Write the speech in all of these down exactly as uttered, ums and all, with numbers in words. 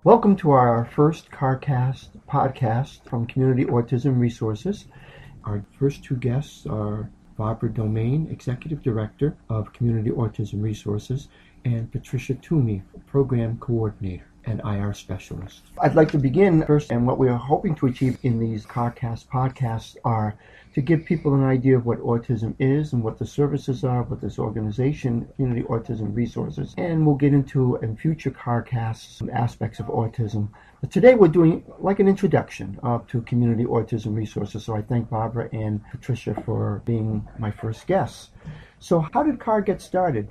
Welcome to our first CARcast podcast from Community Autism Resources. Our first two guests are Barbara Domain, Executive Director of Community Autism Resources, and Patricia Toomey, Program Coordinator and I R Specialist. I'd like to begin first, and what we are hoping to achieve in these CARcast podcasts are to give people an idea of what autism is and what the services are, what this organization, Community Autism Resources, and we'll get into in future CARcasts some aspects of autism. But today we're doing like an introduction uh, to Community Autism Resources, so I thank Barbara and Patricia for being my first guests. So how did CAR get started?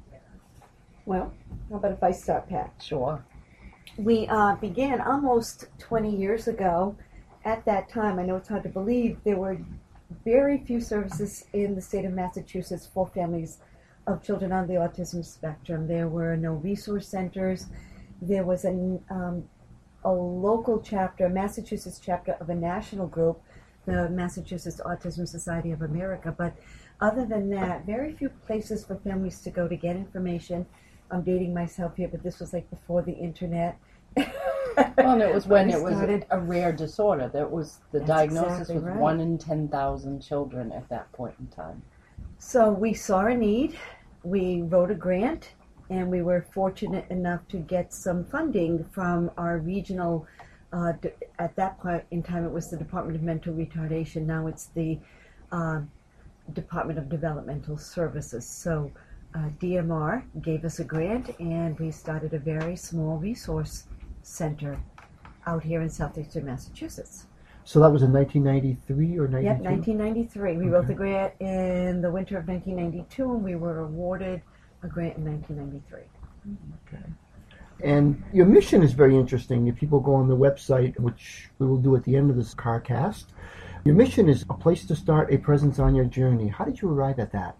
Well, how about if I start, Pat? Sure. We uh, began almost twenty years ago. At that time, I know it's hard to believe, there were very few services in the state of Massachusetts for families of children on the autism spectrum. There were no resource centers. There was a, um, a local chapter, a Massachusetts chapter of a national group, the Massachusetts Autism Society of America. But other than that, very few places for families to go to get information. I'm dating myself here, but this was like before the internet. Well, and it was when it was started. a rare disorder. That was the That's diagnosis exactly was right. one in ten thousand children at that point in time. So we saw a need, we wrote a grant, and we were fortunate enough to get some funding from our regional, uh, d- at that point in time it was the Department of Mental Retardation, now it's the uh, Department of Developmental Services. So uh, D M R gave us a grant and we started a very small resource center out here in southeastern Massachusetts. So that was in nineteen ninety-three or ninety-two? Yep, nineteen ninety-three. We Okay. wrote the grant in the winter of nineteen ninety-two, and we were awarded a grant in nineteen ninety-three. Okay. And your mission is very interesting. If people go on the website, which we will do at the end of this CARcast, your mission is a place to start, a presence on your journey. How did you arrive at that?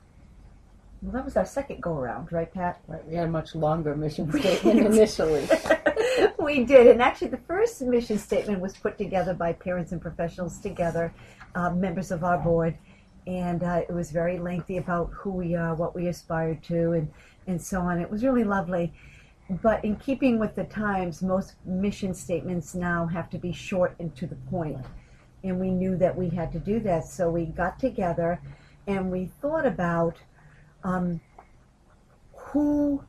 Well, that was our second go-around, right, Pat? Right? We had a much longer mission statement initially. We did, and actually the first mission statement was put together by parents and professionals together, uh, members of our board, and uh, it was very lengthy about who we are, what we aspire to, and, and so on. It was really lovely. But in keeping with the times, most mission statements now have to be short and to the point. And we knew that we had to do that. So we got together and we thought about um, who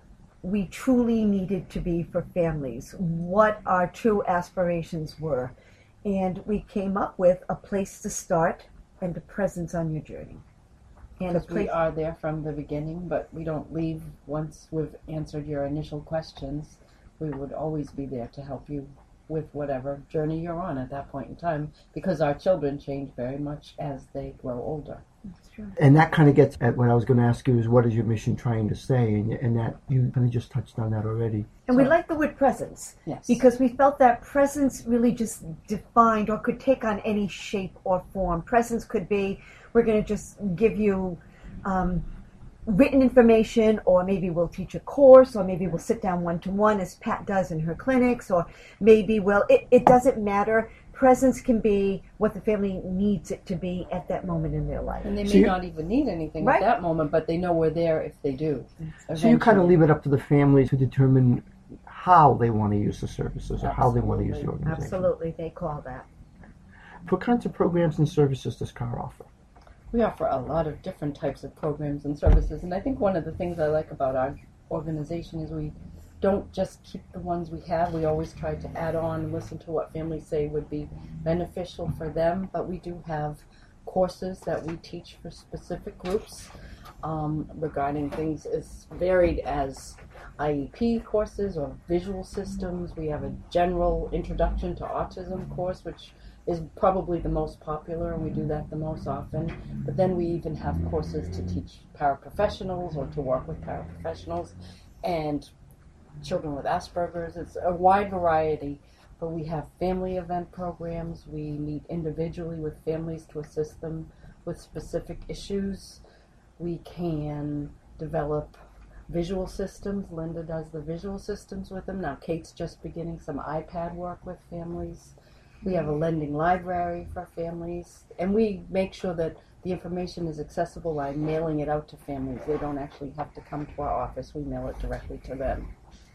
we truly needed to be for families, what our true aspirations were. And we came up with a place to start and a presence on your journey. And a Because we place are there from the beginning, but we don't leave once we've answered your initial questions. We would always be there to help you with whatever journey you're on at that point in time, because our children change very much as they grow older. That's true. And that kind of gets at what I was going to ask you is what is your mission trying to say? And, and that you kind of just touched on that already. And we So- like the word presence Yes. because we felt that presence really just defined or could take on any shape or form. Presence could be, we're going to just give you um, written information, or maybe we'll teach a course, or maybe we'll sit down one-to-one as Pat does in her clinics, or maybe we'll, it, it doesn't matter. Presence can be what the family needs it to be at that moment in their life. And they may So you- not even need anything Right. at that moment, but they know we're there if they do. So you kind of eventually. leave it up to the family to determine how they want to use the services or how they want to use the Absolutely. organization. Absolutely, they call that. What kinds of programs and services does CAR offer? We offer a lot of different types of programs and services, and I think one of the things I like about our organization is we don't just keep the ones we have. We always try to add on and listen to what families say would be beneficial for them, but we do have courses that we teach for specific groups um, regarding things as varied as I E P courses or visual systems. We have a general introduction to autism course, which is probably the most popular, and we do that the most often. But then we even have courses to teach paraprofessionals or to work with paraprofessionals and children with Asperger's. It's a wide variety, but we have family event programs. We meet individually with families to assist them with specific issues. We can develop visual systems. Linda does the visual systems with them. Now Kate's just beginning some iPad work with families. We have a lending library for families, and we make sure that the information is accessible by mailing it out to families. They don't actually have to come to our office. We mail it directly to them.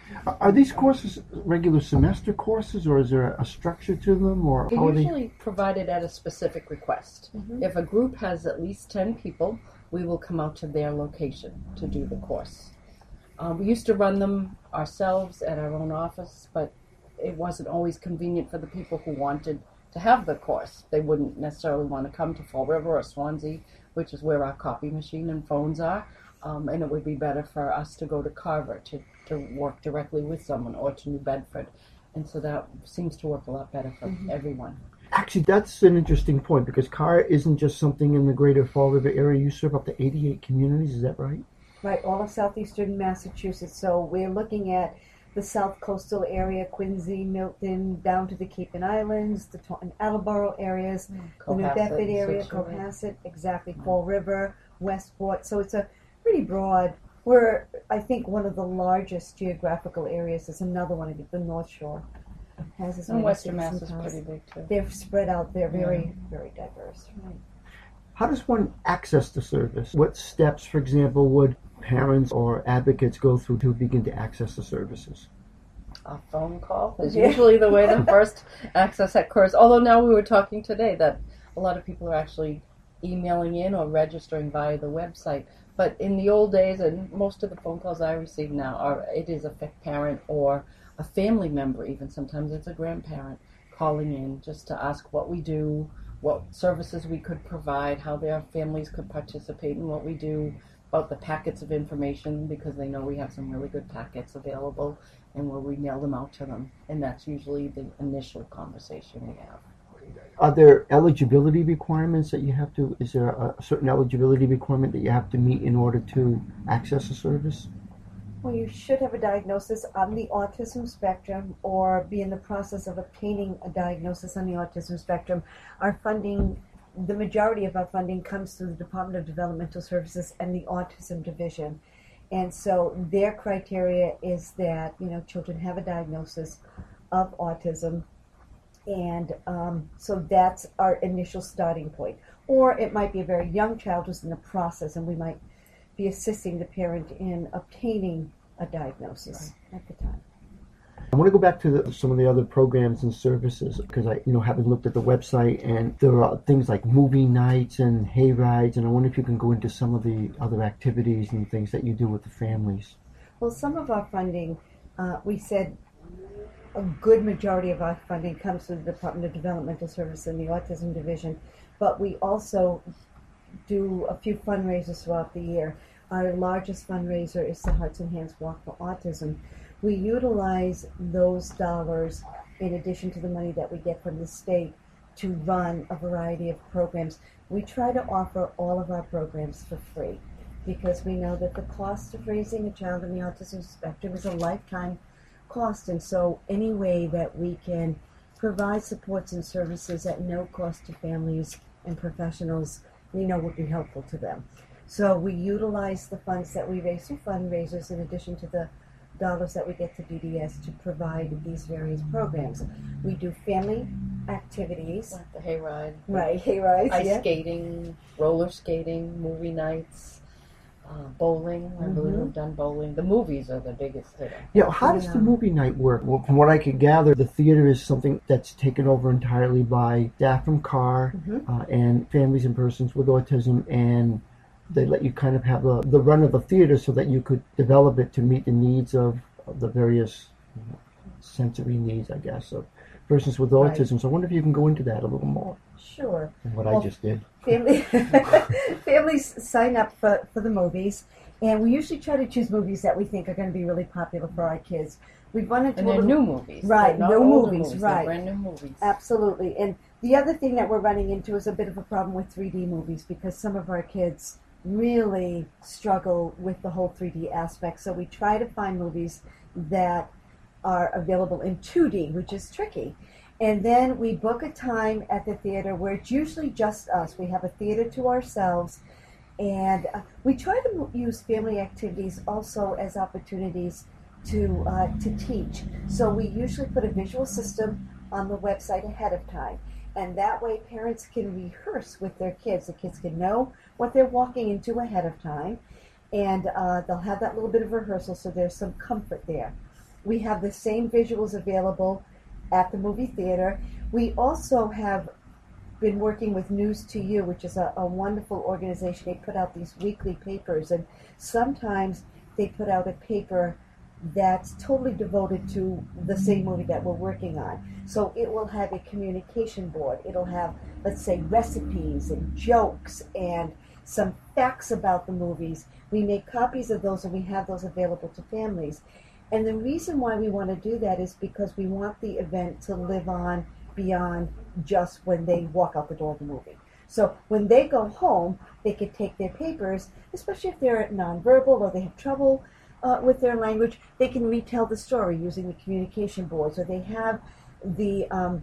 Are are these courses regular semester courses, or is there a structure to them, or They're how are they? usually provided at a specific request. Mhm. If a group has at least ten people, we will come out to their location to do the course. Um, we used to run them ourselves at our own office, but it wasn't always convenient for the people who wanted to have the course. They wouldn't necessarily want to come to Fall River or Swansea, which is where our copy machine and phones are, um, and it would be better for us to go to Carver to, to work directly with someone, or to New Bedford. And so that seems to work a lot better for Mhm. everyone. Actually, that's an interesting point because C A R isn't just something in the greater Fall River area. You serve up to eighty-eight communities, is that right? Right, all of southeastern Massachusetts. So we're looking at the south coastal area, Quincy, Milton, down to the Cape and Islands, the Taunton, Attleboro areas, the New Cohasset, Bedford area, Situate. Cohasset, exactly, Fall River, Westport. So it's a pretty broad. We're, I think, one of the largest geographical areas. There's another one, I think, the North Shore has as And many Western cities Mass and is towns. pretty big too. They're spread out. They're very, very diverse. How does one access the service? What steps, for example, would parents or advocates go through to begin to access the services? A phone call is Yeah. usually the way the first access occurs. Although now we were talking today that a lot of people are actually emailing in or registering via the website. But in the old days, and most of the phone calls I receive now are, it is a fa- parent or a family member, even sometimes it's a grandparent calling in just to ask what we do, what services we could provide, how their families could participate in what we do, about the packets of information, because they know we have some really good packets available, and where we mail them out to them. And that's usually the initial conversation we have. Are there eligibility requirements that you have to, is there a certain eligibility requirement that you have to meet in order to access the service? Well, you should have a diagnosis on the autism spectrum or be in the process of obtaining a diagnosis on the autism spectrum. Our funding, the majority of our funding comes through the Department of Developmental Services and the Autism Division. And so their criteria is that, you know, children have a diagnosis of autism. And um, so that's our initial starting point. Or it might be a very young child who's in the process, and we might be assisting the parent in obtaining a diagnosis at the time. I want to go back to the, some of the other programs and services because I, you know, haven't looked at the website, and there are things like movie nights and hay rides, and I wonder if you can go into some of the other activities and things that you do with the families. Well, some of our funding, uh, we said a good majority of our funding comes from the Department of Developmental Services and the Autism Division, but we also do a few fundraisers throughout the year. Our largest fundraiser is the Hearts and Hands Walk for Autism. We utilize those dollars in addition to the money that we get from the state to run a variety of programs. We try to offer all of our programs for free because we know that the cost of raising a child on the autism spectrum is a lifetime cost, and so any way that we can provide supports and services at no cost to families and professionals, we know would be helpful to them. So we utilize the funds that we raise through fundraisers in addition to the dollars that we get to D D S to provide these various programs. We do family activities. Like the hayride, Right, hay rides, ice yeah. skating, roller skating, movie nights, uh, bowling. I believe Mhm. we've done bowling. The movies are the biggest hitter. Yeah, how does Yeah. the movie night work? Well, from what I could gather, the theater is something that's taken over entirely by staff from C A R Mhm. uh, and families and persons with autism, and they let you kind of have a, the run of the theater so that you could develop it to meet the needs of, of the various you know, sensory needs, I guess, of persons with Right. autism. So I wonder if you can go into that a little more Sure. than what Well, I just did. Family, families sign up for, for the movies, and we usually try to choose movies that we think are going to be really popular for our kids. We've run into And a they're little- new movies. Right, They're not new older movies, They're right. brand new movies. Absolutely. And the other thing that we're running into is a bit of a problem with three D movies because some of our kids really struggle with the whole three D aspect. So we try to find movies that are available in two D, which is tricky. And then we book a time at the theater where it's usually just us. We have a theater to ourselves. And uh, we try to mo- use family activities also as opportunities to uh, to teach. So we usually put a visual system on the website ahead of time. And that way parents can rehearse with their kids. The kids can know what they're walking into ahead of time. And uh, they'll have that little bit of rehearsal so there's some comfort there. we have the same visuals available at the movie theater. We also have been working with News to You, which is a, a wonderful organization. They put out these weekly papers, and sometimes they put out a paper that's totally devoted to the same movie that we're working on. So it will have a communication board. It'll have, let's say, recipes and jokes and some facts about the movies. We make copies of those and we have those available to families. And the reason why we want to do that is because we want the event to live on beyond just when they walk out the door of the movie. So when they go home, they could take their papers, especially if they're nonverbal or they have trouble uh, with their language, they can retell the story using the communication boards, or they have the um,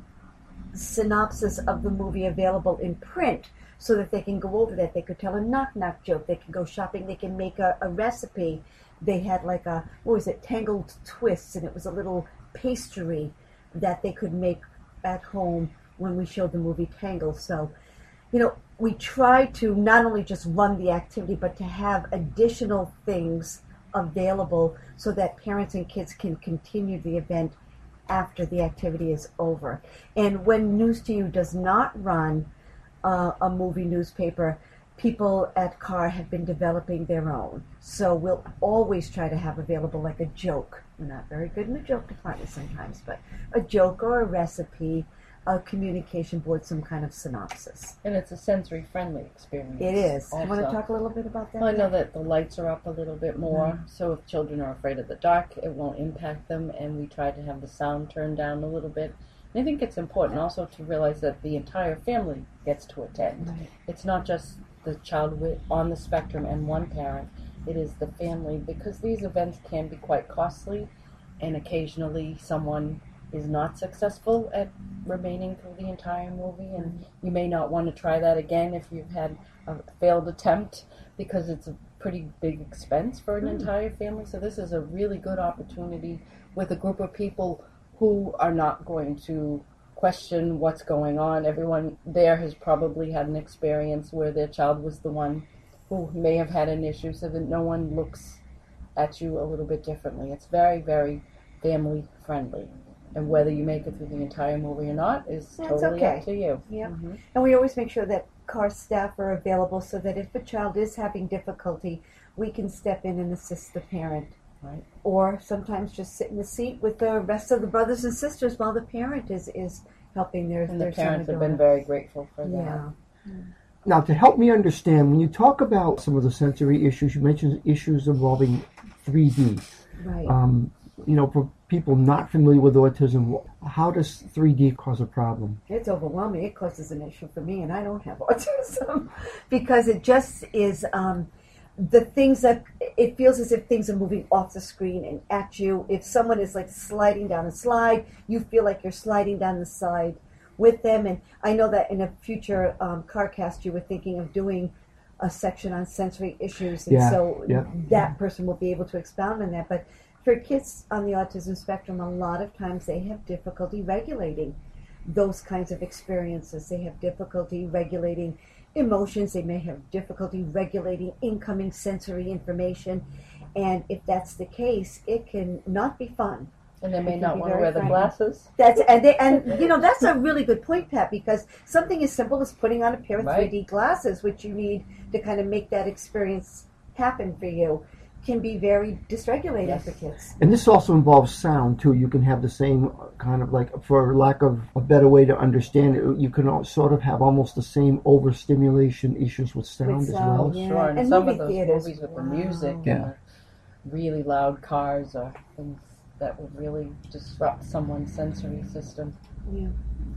synopsis of the movie available in print so that they can go over that. They could tell a knock-knock joke. They can go shopping. They can make a, a recipe. They had like a, what was it, Tangled Twists, and it was a little pastry that they could make at home when we showed the movie Tangled. So, you know, we try to not only just run the activity, but to have additional things available so that parents and kids can continue the event after the activity is over. And when News to You does not run uh, a movie newspaper, people at C A R have been developing their own. So we'll always try to have available like a joke. We're not very good in the joke department sometimes, but a joke or a recipe, a communication board, some kind of synopsis. And it's a sensory-friendly experience. It is. Also. You want to talk a little bit about that? Well, I know that the lights are up a little bit more, Mm-hmm. so if children are afraid of the dark, it won't impact them, and we try to have the sound turned down a little bit. And I think it's important also to realize that the entire family gets to attend. Right. It's not just the child with, on the spectrum and one parent. It is the family, because these events can be quite costly, and occasionally someone is not successful at remaining through the entire movie, and you may not want to try that again if you've had a failed attempt, because it's a pretty big expense for an entire family. So this is a really good opportunity with a group of people who are not going to question what's going on. Everyone there has probably had an experience where their child was the one who may have had an issue, so that no one looks at you a little bit differently. It's very, very family friendly. And whether you make it through the entire movie or not is That's totally okay. up to you. Yeah. Mm-hmm. And we always make sure that C A R staff are available so that if a child is having difficulty, we can step in and assist the parent. Right. Or sometimes just sit in the seat with the rest of the brothers and sisters while the parent is, is helping their, And their the parents son or have been daughter. very grateful for that. Yeah. Now, to help me understand, when you talk about some of the sensory issues, you mentioned issues involving three D. Right. Um, you know, for people not familiar with autism, how does three D cause a problem? It's overwhelming. It causes an issue for me, and I don't have autism because it just is um, the things that it feels as if things are moving off the screen and at you. If someone is like sliding down a slide, you feel like you're sliding down the slide with them. And I know that in a future um, CarCast, you were thinking of doing a section on sensory issues, and Yeah, so yeah. that person will be able to expound on that. But for kids on the autism spectrum, a lot of times they have difficulty regulating those kinds of experiences. They have difficulty regulating emotions. They may have difficulty regulating incoming sensory information. And if that's the case, it can not be fun. And they It may can not be want to very wear the frightening. glasses. That's and they, and you know that's a really good point, Pat, because something as simple as putting on a pair of Right. three D glasses, which you need to kind of make that experience happen for you, can be very dysregulating Yes. for kids. And this also involves sound, too. You can have the same kind of like, for lack of a better way to understand it, you can al- sort of have almost the same overstimulation issues with sound With as sound, well. yeah. Sure, and, And some movie of those theaters. movies with Wow. the music Yeah. and the really loud cars or things that would really disrupt someone's sensory system. Yeah.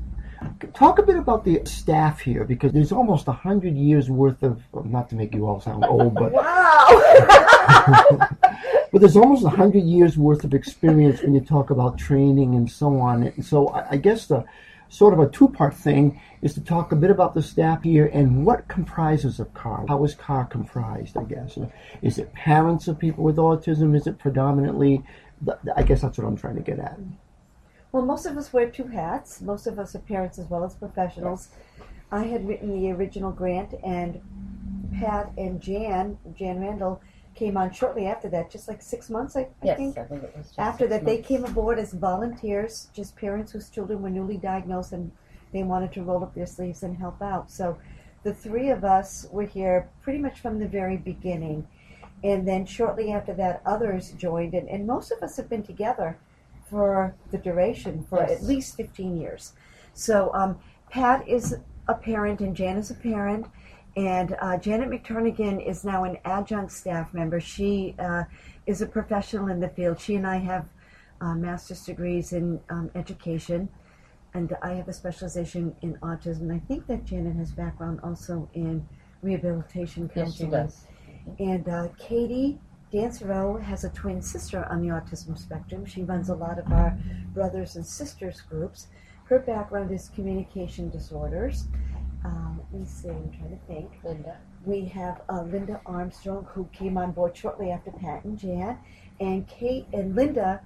Talk a bit about the staff here, because there's almost a hundred years worth of, well, not to make you all sound old, but Wow. but there's almost a hundred years worth of experience when you talk about training and so on. And so I, I guess the sort of a two-part thing is to talk a bit about the staff here and what comprises of C A R. How is C A R comprised, I guess? Is it parents of people with autism? Is it predominantly, I guess that's what I'm trying to get at. Well, most of us wear two hats. Most of us are parents as well as professionals. I had written the original grant, and Pat and Jan, Jan Randall, came on shortly after that, just like six months, I, I Yes, think. I think it was just After six that, they months. came aboard as volunteers, just parents whose children were newly diagnosed, and they wanted to roll up their sleeves and help out. So the three of us were here pretty much from the very beginning. And then shortly after that, others joined, and, and most of us have been together for the duration, for Yes. at least fifteen years. So um, Pat is a parent, and Jan is a parent, and uh, Janet McTurnigan is now an adjunct staff member. She uh, is a professional in the field. She and I have uh, master's degrees in um, education, and I have a specialization in autism. And I think that Janet has background also in rehabilitation Yes, she counseling. does. And uh, Katie Dansereau has a twin sister on the autism spectrum. She runs a lot of our brothers and sisters groups. Her background is communication disorders. Um, let me see, I'm trying to think. Linda. We have uh, Linda Armstrong, who came on board shortly after Pat and Jan. And Kate and Linda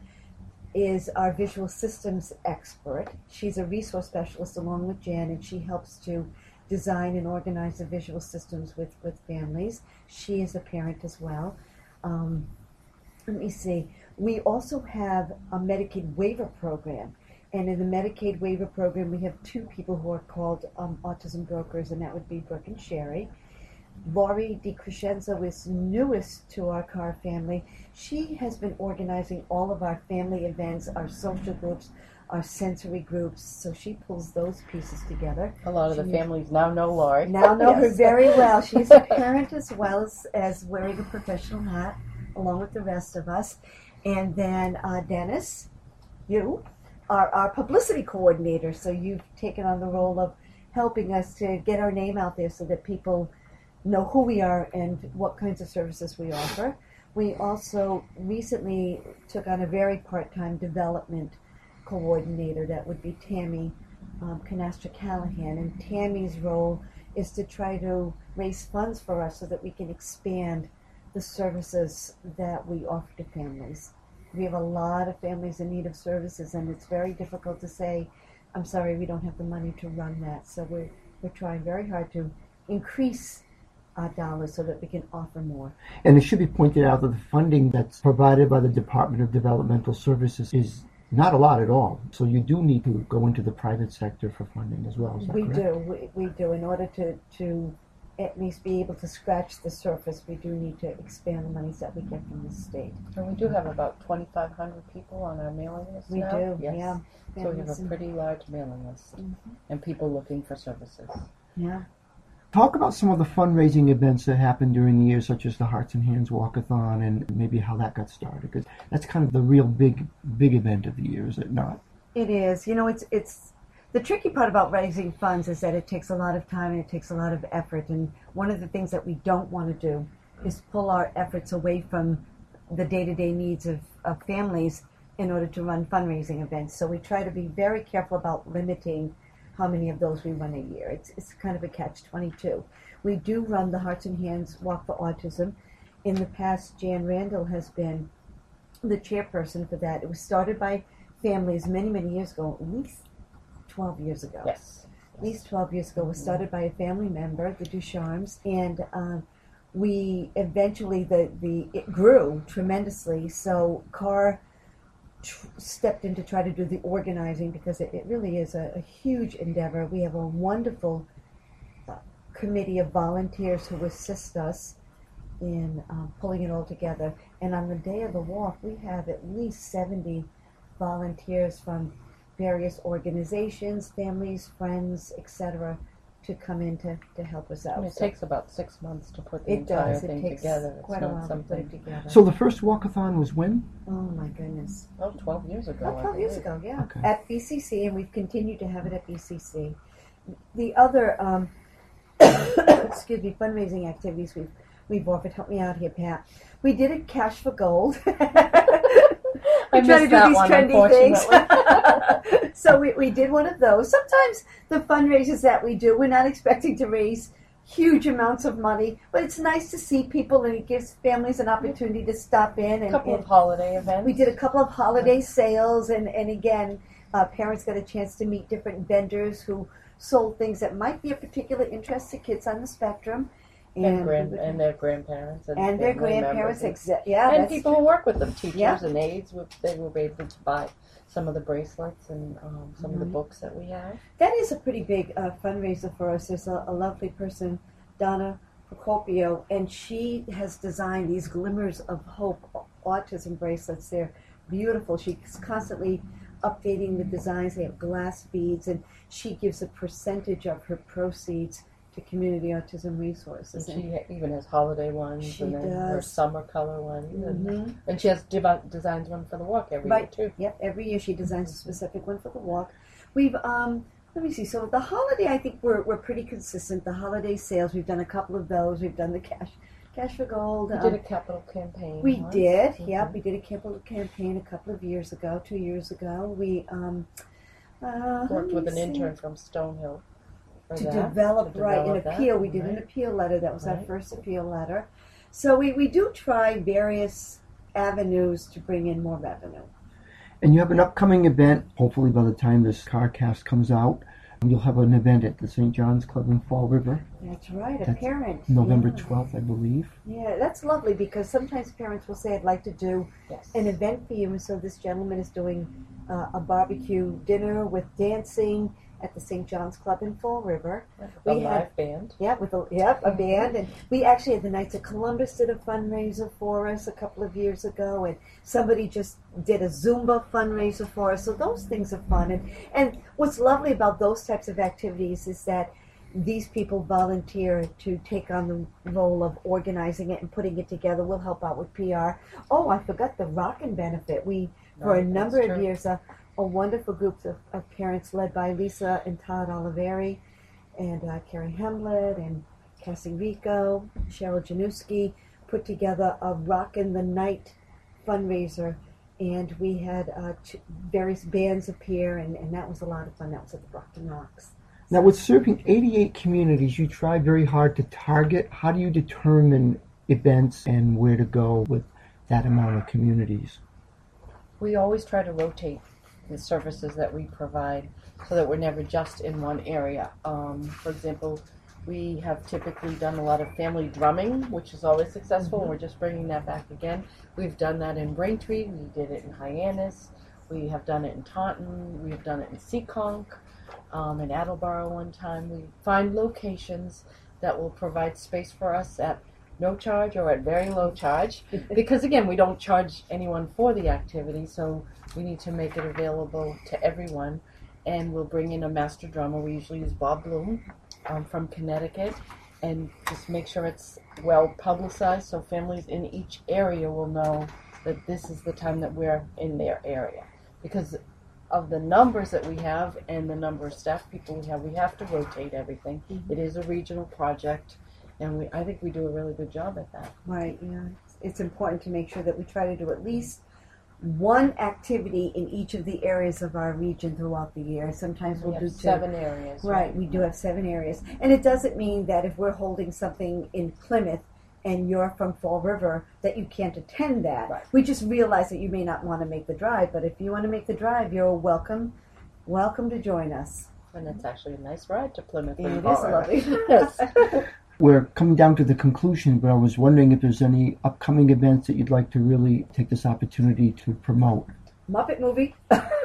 is our visual systems expert. She's a resource specialist along with Jan, and she helps to design and organize the visual systems with, with families. She is a parent as well. Um, let me see. We also have a Medicaid waiver program. And in the Medicaid waiver program, we have two people who are called um, autism brokers, and that would be Brooke and Sherry. Laurie DiCrescenzo is newest to our CAR family. She has been organizing all of our family events, our social groups, our sensory groups, so she pulls those pieces together. A lot of the She- families now know Laurie. Now know her Yes. very well. She's a parent as well as, as wearing a professional hat, along with the rest of us. And then uh, Dennis, you are our publicity coordinator, so you've taken on the role of helping us to get our name out there so that people know who we are and what kinds of services we offer. We also recently took on a very part-time development coordinator. That would be Tammy um, Canastra Callahan, and Tammy's role is to try to raise funds for us so that we can expand the services that we offer to families. We have a lot of families in need of services, and it's very difficult to say, I'm sorry, we don't have the money to run that. So we're, we're trying very hard to increase our dollars so that we can offer more. And it should be pointed out that the funding that's provided by the Department of Developmental Services is not a lot at all. So you do need to go into the private sector for funding as well. Is that We correct? do, we, we do. In order to, to at least be able to scratch the surface, we do need to expand the monies that we get from the state. And we do have about twenty-five hundred people on our mailing list We now. do, Yes. yeah. So we have Families a and- pretty large mailing list, Mhm. and people looking for services. Yeah. Talk about some of the fundraising events that happened during the year, such as the Hearts and Hands Walkathon, and maybe how that got started, because that's kind of the real big, big event of the year, is it not? It is. You know, it's it's the tricky part about raising funds is that it takes a lot of time and it takes a lot of effort. And one of the things that we don't want to do is pull our efforts away from the day-to-day needs of, of families in order to run fundraising events. So we try to be very careful about limiting how many of those we run a year. It's it's kind of a catch twenty-two. We do run the Hearts and Hands Walk for Autism. In the past, Jan Randall has been the chairperson for that. It was started by families many, many years ago, at least twelve years ago. Yes. At least twelve years ago. It was started by a family member, the Ducharmes, and um, we eventually, the, the it grew tremendously, so Carr tr- stepped in to try to do the organizing because it, it really is a, a huge endeavor. We have a wonderful uh, committee of volunteers who assist us in um, pulling it all together. And on the day of the walk, we have at least seventy volunteers from various organizations, families, friends, et cetera, to come in to, to help us out. And it So takes about six months to put the it entire does. It thing takes together. It's quite a not while to put something. it together. So the first walkathon was when? oh my goodness. Oh, twelve years ago. About I twelve years believe. ago, yeah. Okay. At B C C, and we've continued to have it at B C C. The other, um, excuse me, fundraising activities we've we've offered. Help me out here, Pat. We did a Cash for Gold. I We try to missed do that these one, trendy unfortunately. things. So we, we did one of those. Sometimes the fundraisers that we do, we're not expecting to raise huge amounts of money, but it's nice to see people, and it gives families an opportunity to stop in A and, couple and of holiday events. we did a couple of holiday sales, and, and again, uh, parents got a chance to meet different vendors who sold things that might be of particular interest to kids on the spectrum. And, grand, and their grandparents. And, and their family grandparents, members. exa- yeah. And that's people who work with them, teachers Yeah. and aides, with- they were able to buy some of the bracelets and um, some of the Mhm. books that we have. That is a pretty big uh, fundraiser for us. There's a, a lovely person, Donna Procopio, and she has designed these Glimmers of Hope autism bracelets. They're beautiful. She's constantly updating the designs. They have glass beads, and she gives a percentage of her proceeds to Community Autism Resources. And she even has holiday ones, She and then her does. summer color ones, and, Mhm. and she has div- designs one for the walk every Right. year too. Yep, every year she designs a specific one for the walk. We've, um, let me see, so the holiday, I think we're, we're pretty consistent. The holiday sales, we've done a couple of those. We've done the Cash Cash for Gold. We um, did a capital campaign. We once. did, Mhm. yep. We did a capital campaign a couple of years ago, two years ago. We um, uh, Worked let with me an see. intern from Stonehill for to that, develop, to right, an develop that, appeal. We did an right. appeal letter. That was our Right. first appeal letter. So we, we do try various avenues to bring in more revenue. And you have an upcoming event, hopefully by the time this CarCast comes out. You'll have an event at the Saint John's Club in Fall River, That's right, a That's parent. November yeah. twelfth, I believe. Yeah, that's lovely because sometimes parents will say, I'd like to do Yes. an event for you. And so this gentleman is doing uh, a barbecue dinner with dancing at the Saint John's Club in Fall River. a we live had- band. Yeah, with a, yep, a band. And we actually had the Knights of Columbus did a fundraiser for us a couple of years ago. And somebody just did a Zumba fundraiser for us. So those things are fun. And, and what's lovely about those types of activities is that these people volunteer to take on the role of organizing it and putting it together. We'll help out with P R. Oh, I forgot the Rockin' benefit. We, for a Right, number that's of true. years, a, a wonderful group of, of parents led by Lisa and Todd Oliveri and uh, Carrie Hemblett and Cassie Rico, Cheryl Januski put together a Rockin' the Night fundraiser. And we had uh, ch- various bands appear, and, and that was a lot of fun. That was at the Brockton Rocks. Now, with serving eighty-eight communities, you try very hard to target. How do you determine events and where to go with that amount of communities? We always try to rotate the services that we provide so that we're never just in one area. Um, for example, we have typically done a lot of family drumming, which is always successful, and we're just bringing that back again. We've done that in Braintree, we did it in Hyannis, we have done it in Taunton, we have done it in Seekonk, um, in Attleboro one time. We find locations that will provide space for us at no charge or at very low charge, because again, we don't charge anyone for the activity, so we need to make it available to everyone. And we'll bring in a master drummer. We usually use Bob Bloom um, from Connecticut, and just make sure it's well publicized so families in each area will know that this is the time that we're in their area. Because of the numbers that we have and the number of staff people we have, we have to rotate everything. Mhm. It is a regional project, and we, I think we do a really good job at that. Right, yeah. It's, it's important to make sure that we try to do at least one activity in each of the areas of our region throughout the year. Sometimes We we'll do have two. seven areas. Right, we do have seven areas. And it doesn't mean that if we're holding something in Plymouth and you're from Fall River, that you can't attend that. Right. We just realize that you may not want to make the drive, but if you want to make the drive, you're welcome, welcome to join us. And it's actually a nice ride to Plymouth. And and it is Fall River. lovely. Yes. We're coming down to the conclusion, but I was wondering if there's any upcoming events that you'd like to really take this opportunity to promote. Muppet movie.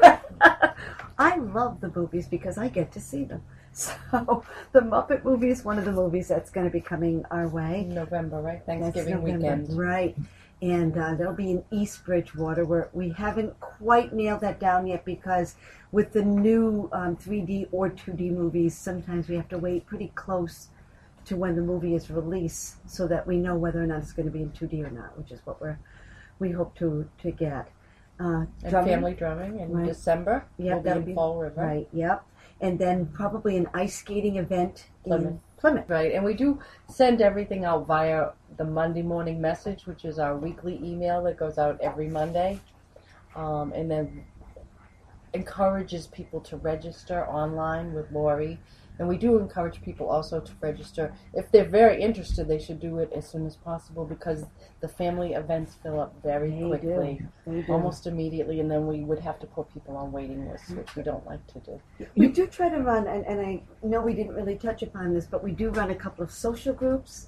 I love the movies because I get to see them. So the Muppet movie is one of the movies that's going to be coming our way. In November, right? That's Thanksgiving November, weekend. right? And uh, that'll be in East Bridgewater, where we haven't quite nailed that down yet because with the new um, three D or two D movies, sometimes we have to wait pretty close to when the movie is released so that we know whether or not it's going to be in two D or not, which is what we're we hope to to get. Uh, And drumming, family drumming in Right. December. Yep, we'll be that'll in be- Fall River. right? Yep, and then probably an ice skating event Plymouth. in Plymouth. Right, and we do send everything out via the Monday morning message, which is our weekly email that goes out every Monday, um, and then encourages people to register online with Lori. And we do encourage people also to register. If they're very interested, they should do it as soon as possible because the family events fill up very They quickly, do. They do. almost immediately, and then we would have to put people on waiting lists, which we don't like to do. We do try to run, and, and I know we didn't really touch upon this, but we do run a couple of social groups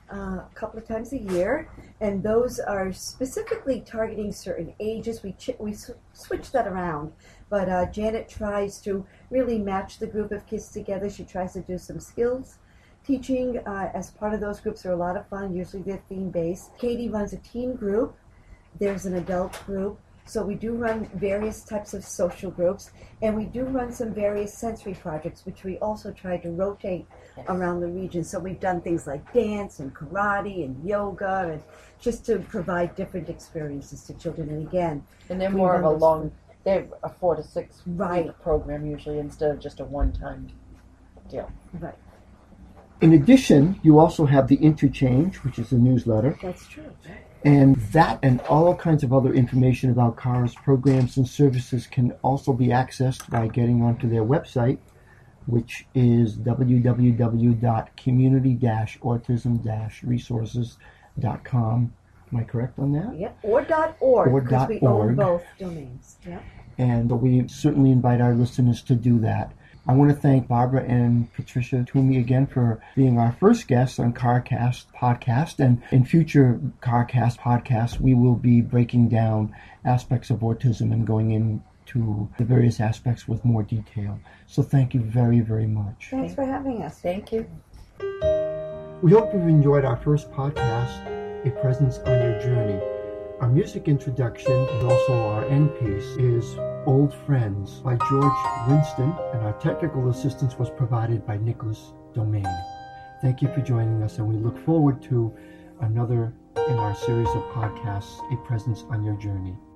uh, a couple of times a year, and those are specifically targeting certain ages. We ch- we sw- switch that around, but uh, Janet tries to really match the group of kids together. She tries to do some skills teaching uh, as part of those groups. Are a lot of fun. Usually they're theme based. Katie runs a teen group. There's an adult group. So we do run various types of social groups, and we do run some various sensory projects, which we also try to rotate Yes. around the region. So we've done things like dance and karate and yoga, and just to provide different experiences to children. And again, And they're we more of run a those- long, they're a four to six Right. week program usually instead of just a one-time deal. Right, In addition, you also have the Interchange, which is a newsletter, that's true. and that and all kinds of other information about C A R's programs and services can also be accessed by getting onto their website, which is w w w dot community dash autism dash resources dot com. Am I correct on that? Yep, or dot org, Or because dot we own org. both domains. Yep. And we certainly invite our listeners to do that. I want to thank Barbara and Patricia Toomey again for being our first guests on CARcast podcast. And in future CARcast podcasts, we will be breaking down aspects of autism and going into the various aspects with more detail. So thank you very, very much. Thanks for having us. Thank you. We hope you've enjoyed our first podcast, A Presence on Your Journey. Our music introduction and also our end piece is Old Friends by George Winston, and our technical assistance was provided by Nicholas Domain. Thank you for joining us, and we look forward to another in our series of podcasts, A Presence on Your Journey.